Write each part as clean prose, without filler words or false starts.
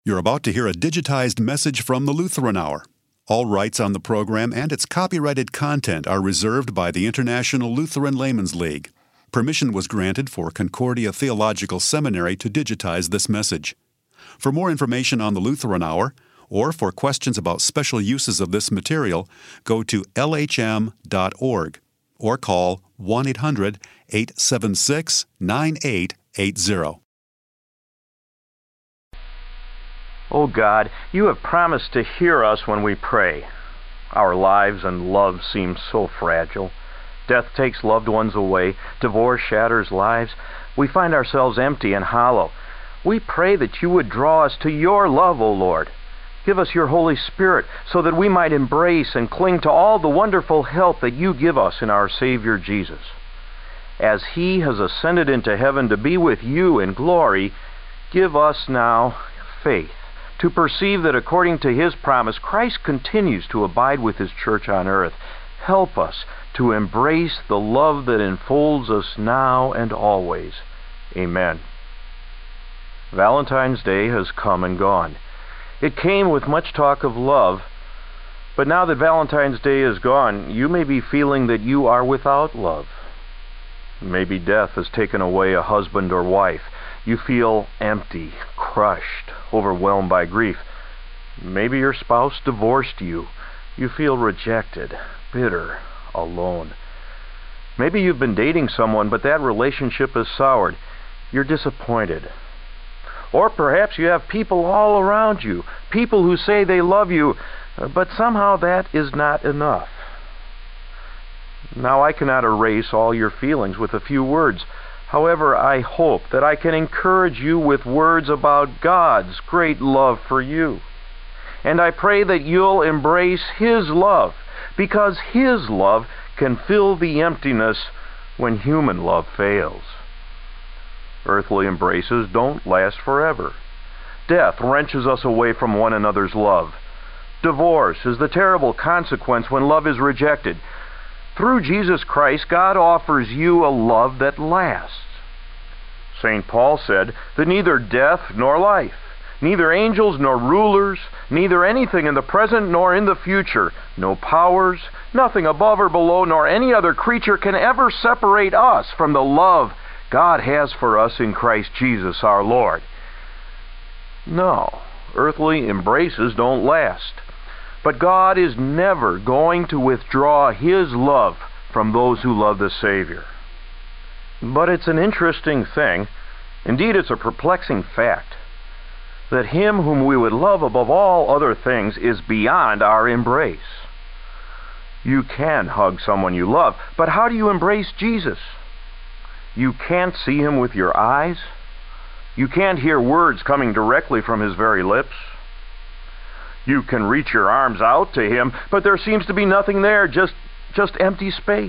You're about to hear a digitized message from the Lutheran Hour. All rights on the program and its copyrighted content are reserved by the International Lutheran Laymen's League. Permission was granted for Concordia Theological Seminary to digitize this message. For more information on the Lutheran Hour, or for questions about special uses of this material, go to lhm.org or call 1-800-876-9880. O God, you have promised to hear us when we pray. Our lives and love seem so fragile. Death takes loved ones away. Divorce shatters lives. We find ourselves empty and hollow. We pray that you would draw us to your love, O Lord. Give us your Holy Spirit so that we might embrace and cling to all the wonderful help that you give us in our Savior Jesus. As he has ascended into heaven to be with you in glory, give us now faith to perceive that according to his promise, Christ continues to abide with his church on earth. Help us to embrace the love that enfolds us now and always. Amen. Valentine's Day has come and gone. It came with much talk of love, but now that Valentine's Day is gone, you may be feeling that you are without love. Maybe death has taken away a husband or wife. You feel empty, crushed, overwhelmed by grief. Maybe your spouse divorced you. You feel rejected, bitter, alone. Maybe you've been dating someone, but that relationship has soured. You're disappointed. Or perhaps you have people all around you, people who say they love you, but somehow that is not enough. Now, I cannot erase all your feelings with a few words. However, I hope that I can encourage you with words about God's great love for you. And I pray that you'll embrace his love, because his love can fill the emptiness when human love fails. Earthly embraces don't last forever. Death wrenches us away from one another's love. Divorce is the terrible consequence when love is rejected. Through Jesus Christ, God offers you a love that lasts. St. Paul said that neither death nor life, neither angels nor rulers, neither anything in the present nor in the future, no powers, nothing above or below, nor any other creature can ever separate us from the love God has for us in Christ Jesus our Lord. No, earthly embraces don't last. But God is never going to withdraw his love from those who love the Savior. But it's an interesting thing, indeed it's a perplexing fact, that him whom we would love above all other things is beyond our embrace. You can hug someone you love, but how do you embrace Jesus? You can't see him with your eyes. You can't hear words coming directly from his very lips. You can reach your arms out to him, but there seems to be nothing there, just empty space.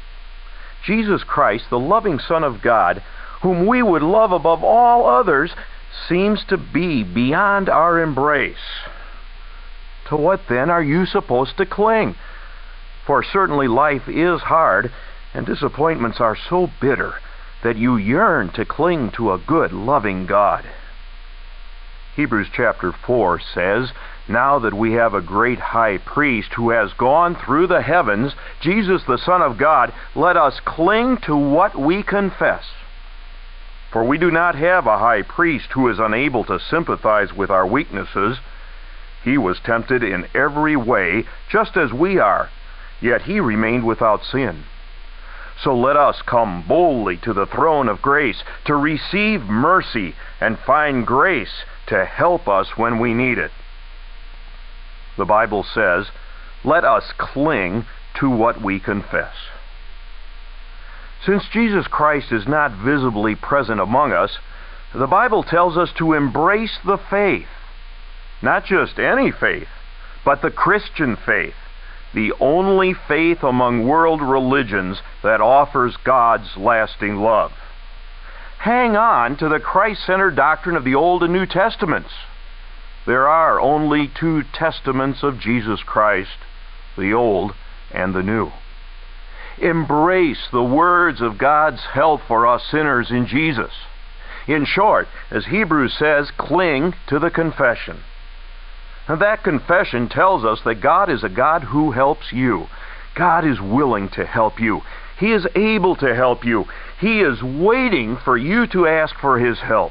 Jesus Christ, the loving Son of God, whom we would love above all others, seems to be beyond our embrace. To what then are you supposed to cling? For certainly life is hard, and disappointments are so bitter that you yearn to cling to a good, loving God. Hebrews chapter 4 says, "Now that we have a great high priest who has gone through the heavens, Jesus the Son of God, let us cling to what we confess. For we do not have a high priest who is unable to sympathize with our weaknesses. He was tempted in every way, just as we are, yet he remained without sin. So let us come boldly to the throne of grace to receive mercy and find grace to help us when we need it." The Bible says, let us cling to what we confess. Since Jesus Christ is not visibly present among us, the Bible tells us to embrace the faith. Not just any faith, but the Christian faith, the only faith among world religions that offers God's lasting love. Hang on to the Christ-centered doctrine of the Old and New Testaments. There are only two testaments of Jesus Christ, the Old and the New. Embrace the words of God's help for us sinners in Jesus. In short, as Hebrews says, cling to the confession. And that confession tells us that God is a God who helps you. God is willing to help you. He is able to help you. He is waiting for you to ask for His help.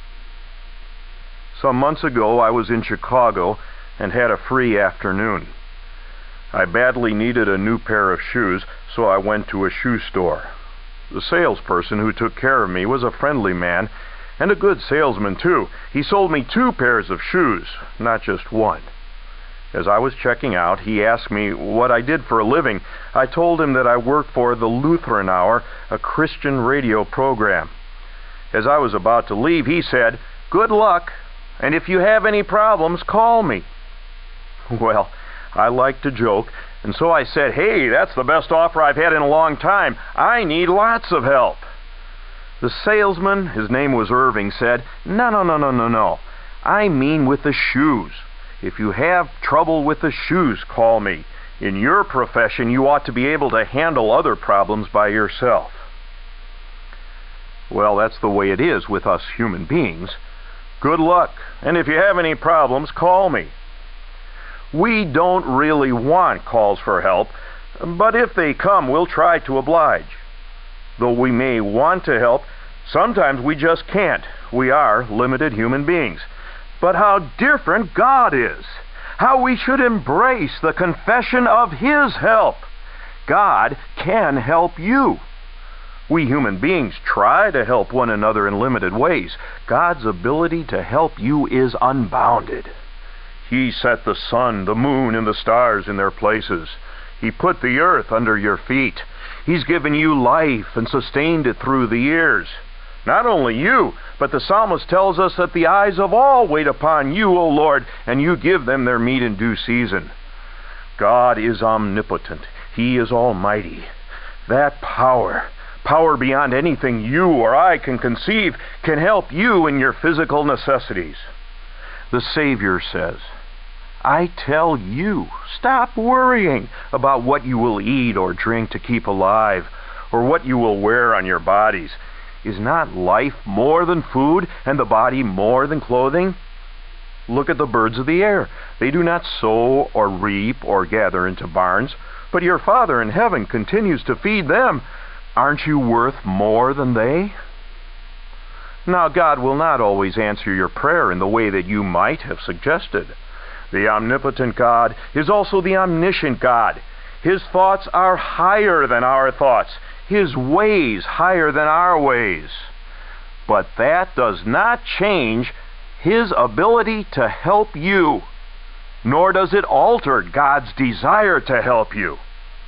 Some months ago, I was in Chicago and had a free afternoon. I badly needed a new pair of shoes, so I went to a shoe store. The salesperson who took care of me was a friendly man, and a good salesman, too. He sold me 2 pairs of shoes, not just one. As I was checking out, he asked me what I did for a living. I told him that I worked for the Lutheran Hour, a Christian radio program. As I was about to leave, he said, "Good luck, and if you have any problems, call me." Well, I like to joke, and so I said, "Hey, that's the best offer I've had in a long time. I need lots of help." The salesman, his name was Irving, said, No. I mean with the shoes. If you have trouble with the shoes, call me. In your profession, you ought to be able to handle other problems by yourself." Well, that's the way it is with us human beings. Good luck, and if you have any problems, call me. We don't really want calls for help, but if they come, we'll try to oblige. Though we may want to help, sometimes we just can't. We are limited human beings. But how different God is! How we should embrace the confession of His help! God can help you. We human beings try to help one another in limited ways. God's ability to help you is unbounded. He set the sun, the moon, and the stars in their places. He put the earth under your feet. He's given you life and sustained it through the years. Not only you, but the psalmist tells us that the eyes of all wait upon you, O Lord, and you give them their meat in due season. God is omnipotent. He is almighty. That power beyond anything you or I can conceive, can help you in your physical necessities. The Savior says, "I tell you, stop worrying about what you will eat or drink to keep alive, or what you will wear on your bodies. Is not life more than food, and the body more than clothing? Look at the birds of the air. They do not sow or reap or gather into barns, but your Father in heaven continues to feed them. Aren't you worth more than they?" Now, God will not always answer your prayer in the way that you might have suggested. The omnipotent God is also the omniscient God. His thoughts are higher than our thoughts. His ways higher than our ways. But that does not change His ability to help you, nor does it alter God's desire to help you.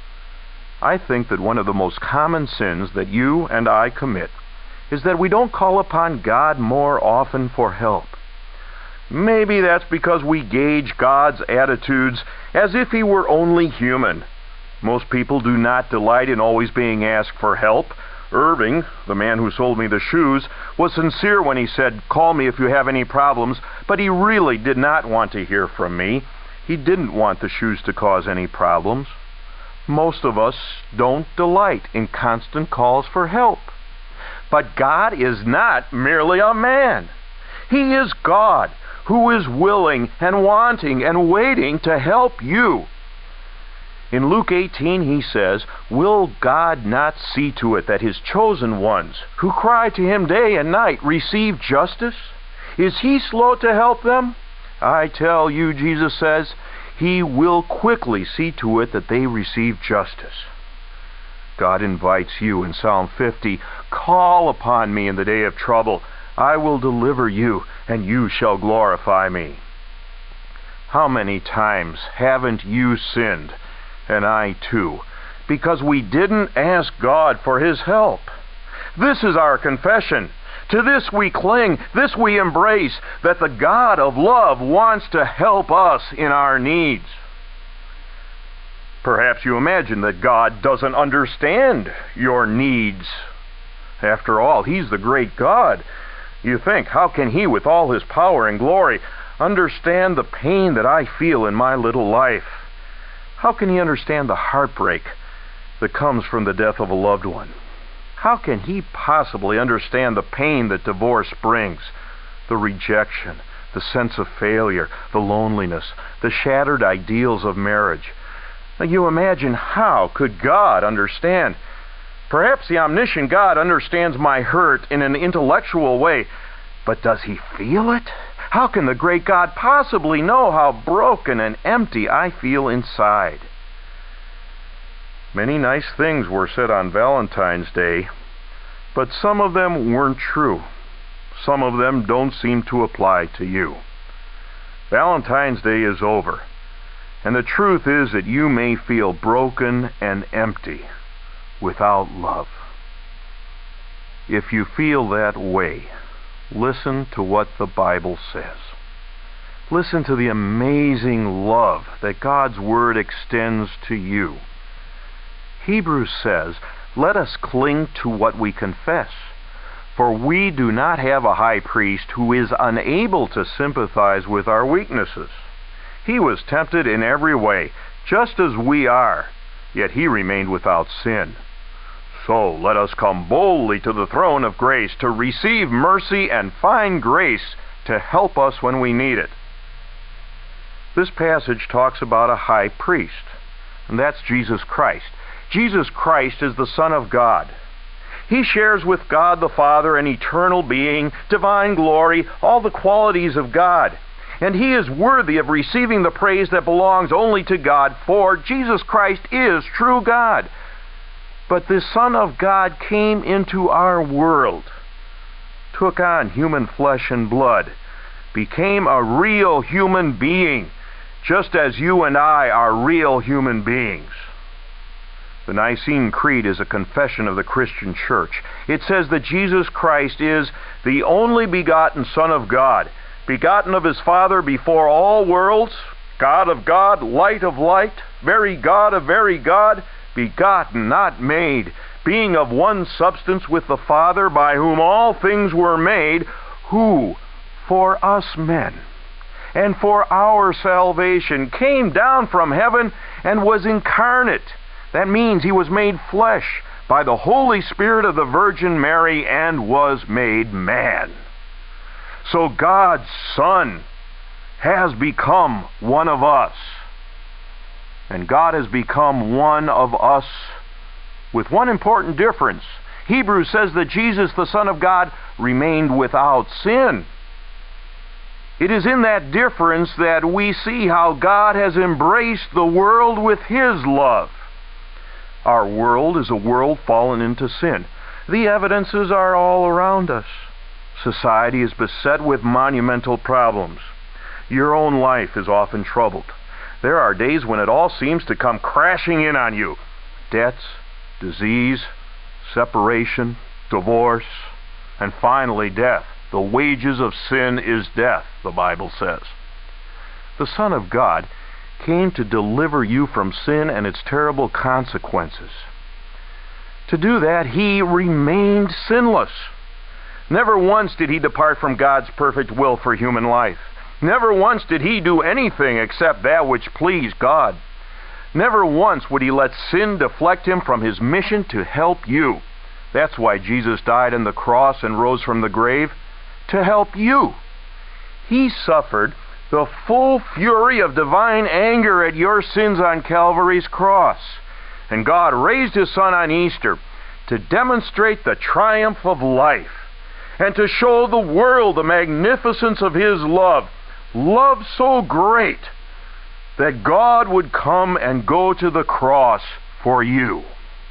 I think that one of the most common sins that you and I commit is that we don't call upon God more often for help. Maybe that's because we gauge God's attitudes as if He were only human. Most people do not delight in always being asked for help. Irving, the man who sold me the shoes, was sincere when he said, "Call me if you have any problems," but he really did not want to hear from me. He didn't want the shoes to cause any problems. Most of us don't delight in constant calls for help. But God is not merely a man. He is God, who is willing and wanting and waiting to help you. In Luke 18, He says, "Will God not see to it that His chosen ones, who cry to Him day and night, receive justice? Is He slow to help them? I tell you," Jesus says, "He will quickly see to it that they receive justice." God invites you in Psalm 50, "Call upon me in the day of trouble. I will deliver you, and you shall glorify me." How many times haven't you sinned, and I too, because we didn't ask God for His help? This is our confession. To this we cling, this we embrace, that the God of love wants to help us in our needs. Perhaps you imagine that God doesn't understand your needs. After all, He's the great God. You think, how can He, with all His power and glory, understand the pain that I feel in my little life? How can He understand the heartbreak that comes from the death of a loved one? How can he possibly understand the pain that divorce brings? The rejection, the sense of failure, the loneliness, the shattered ideals of marriage. Now you imagine, how could God understand? Perhaps the omniscient God understands my hurt in an intellectual way, but does he feel it? How can the great God possibly know how broken and empty I feel inside? Many nice things were said on Valentine's Day, but some of them weren't true. Some of them don't seem to apply to you. Valentine's Day is over, and the truth is that you may feel broken and empty without love. If you feel that way, listen to what the Bible says. Listen to the amazing love that God's Word extends to you. Hebrews says, "Let us cling to what we confess, for we do not have a high priest who is unable to sympathize with our weaknesses. He was tempted in every way, just as we are, yet he remained without sin. So let us come boldly to the throne of grace to receive mercy and find grace to help us when we need it." This passage talks about a high priest, and that's Jesus Christ. Jesus Christ is the Son of God. He shares with God the Father an eternal being, divine glory, all the qualities of God. And he is worthy of receiving the praise that belongs only to God, for Jesus Christ is true God. But the Son of God came into our world, took on human flesh and blood, became a real human being, just as you and I are real human beings. The Nicene Creed is a confession of the Christian Church. It says that Jesus Christ is the only begotten Son of God, begotten of his Father before all worlds, God of God, light of light, very God of very God, begotten, not made, being of one substance with the Father, by whom all things were made, who, for us men, and for our salvation, came down from heaven and was incarnate. That means he was made flesh by the Holy Spirit of the Virgin Mary and was made man. So God's Son has become one of us. And God has become one of us with one important difference. Hebrews says that Jesus, the Son of God, remained without sin. It is in that difference that we see how God has embraced the world with his love. Our world is a world fallen into sin. The evidences are all around us. Society is beset with monumental problems. Your own life is often troubled. There are days when it all seems to come crashing in on you. Debts, disease, separation, divorce, and finally death. The wages of sin is death, the Bible says. The Son of God came to deliver you from sin and its terrible consequences. To do that, he remained sinless. Never once did he depart from God's perfect will for human life. Never once did he do anything except that which pleased God. Never once would he let sin deflect him from his mission to help you. That's why Jesus died on the cross and rose from the grave, to help you. He suffered the full fury of divine anger at your sins on Calvary's cross. And God raised his Son on Easter to demonstrate the triumph of life and to show the world the magnificence of his love. Love so great that God would come and go to the cross for you.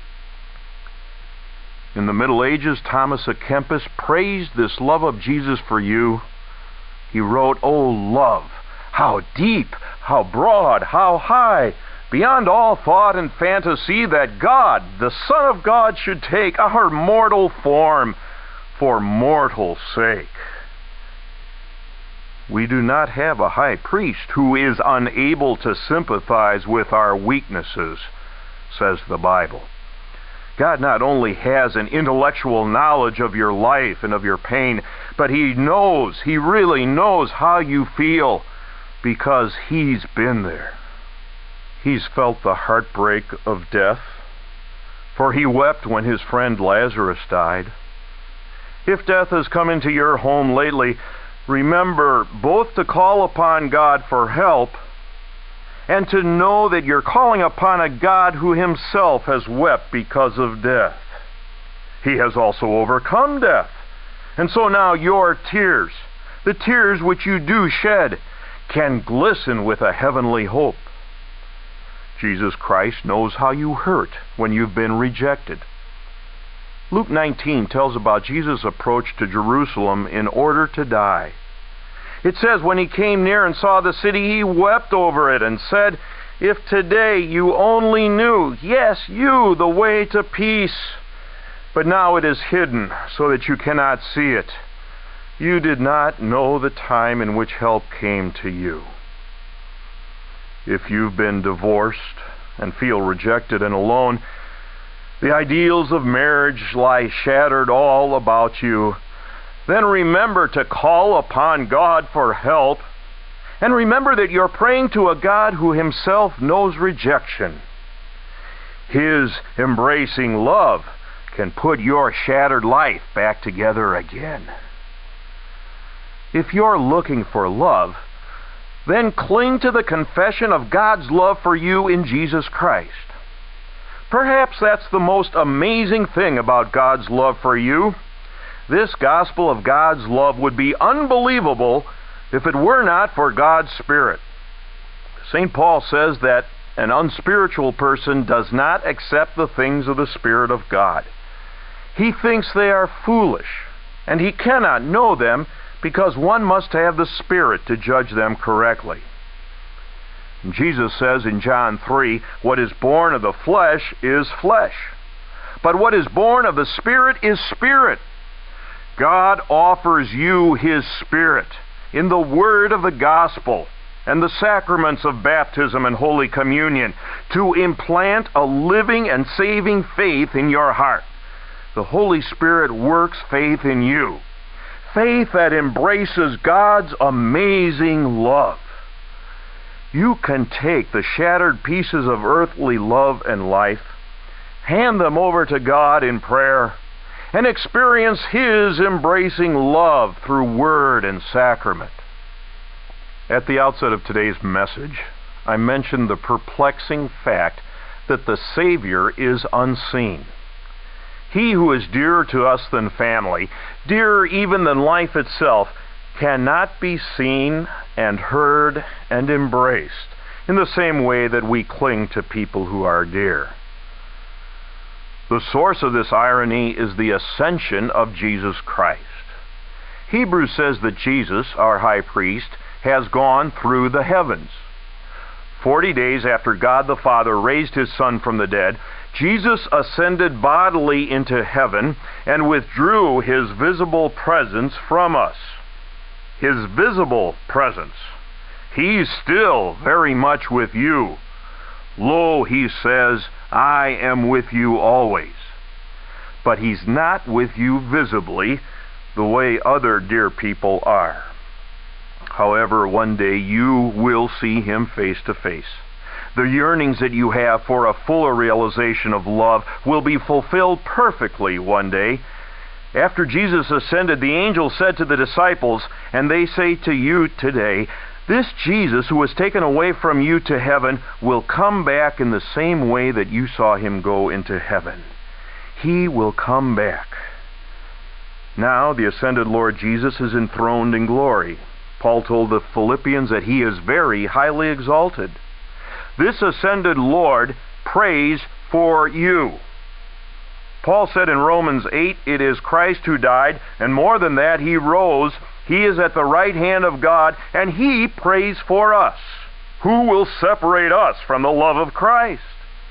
In the Middle Ages, Thomas à Kempis praised this love of Jesus for you. He wrote, "O love, how deep, how broad, how high, beyond all thought and fantasy, that God, the Son of God, should take our mortal form for mortal sake." We do not have a high priest who is unable to sympathize with our weaknesses, says the Bible. God not only has an intellectual knowledge of your life and of your pain, but he knows, he really knows how you feel because he's been there. He's felt the heartbreak of death. for he wept when his friend Lazarus died. If death has come into your home lately, remember both to call upon God for help and to know that you're calling upon a God who himself has wept because of death. He has also overcome death. And so now your tears, the tears which you do shed, can glisten with a heavenly hope. Jesus Christ knows how you hurt when you've been rejected. Luke 19 tells about Jesus' approach to Jerusalem in order to die. It says, when he came near and saw the city, he wept over it and said, "If today you only knew, yes, you, the way to peace. But now it is hidden, so that you cannot see it. You did not know the time in which help came to you." If you've been divorced and feel rejected and alone, the ideals of marriage lie shattered all about you, then remember to call upon God for help, and remember that you're praying to a God who himself knows rejection. His embracing love can put your shattered life back together again. If you're looking for love, then cling to the confession of God's love for you in Jesus Christ. Perhaps that's the most amazing thing about God's love for you. This gospel of God's love would be unbelievable if it were not for God's Spirit. St. Paul says that an unspiritual person does not accept the things of the Spirit of God. He thinks they are foolish, and he cannot know them because one must have the Spirit to judge them correctly. And Jesus says in John 3, "What is born of the flesh is flesh, but what is born of the Spirit is spirit." God offers you his Spirit in the word of the gospel and the sacraments of baptism and Holy Communion to implant a living and saving faith in your heart. The Holy Spirit works faith in you, faith that embraces God's amazing love. You can take the shattered pieces of earthly love and life, hand them over to God in prayer, and experience his embracing love through word and sacrament. At the outset of today's message, I mentioned the perplexing fact that the Savior is unseen. He who is dearer to us than family, dearer even than life itself, cannot be seen and heard and embraced in the same way that we cling to people who are dear. The source of this irony is the ascension of Jesus Christ. Hebrews says that Jesus, our high priest, has gone through the heavens. 40 days after God the Father raised his Son from the dead, Jesus ascended bodily into heaven and withdrew his visible presence from us. His visible presence. He's still very much with you. Lo, he says, I am with you always. But he's not with you visibly the way other dear people are. However, one day you will see him face to face. The yearnings that you have for a fuller realization of love will be fulfilled perfectly one day. After Jesus ascended, the angel said to the disciples, and they say to you today, this Jesus who was taken away from you to heaven will come back in the same way that you saw him go into heaven. He will come back. Now the ascended Lord Jesus is enthroned in glory. Paul told the Philippians that he is very highly exalted. This ascended Lord prays for you. Paul said in Romans 8, it is Christ who died, and more than that, he rose. He is at the right hand of God, and he prays for us. Who will separate us from the love of Christ?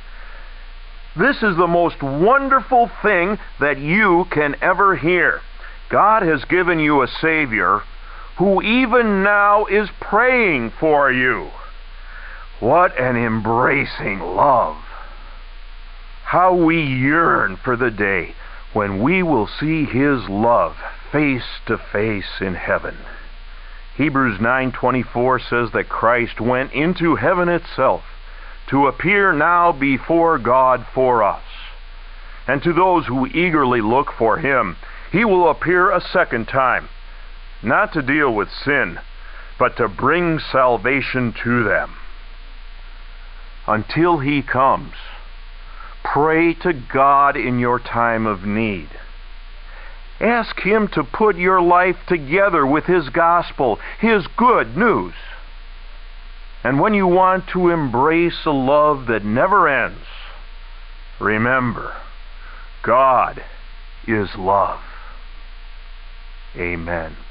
This is the most wonderful thing that you can ever hear. God has given you a Savior who even now is praying for you. What an embracing love. How we yearn for the day when we will see his love face to face in heaven. Hebrews 9:24 says that Christ went into heaven itself to appear now before God for us. And to those who eagerly look for him, he will appear a second time, not to deal with sin, but to bring salvation to them. Until he comes, pray to God in your time of need. Ask him to put your life together with his gospel, his good news. And when you want to embrace a love that never ends, remember, God is love. Amen.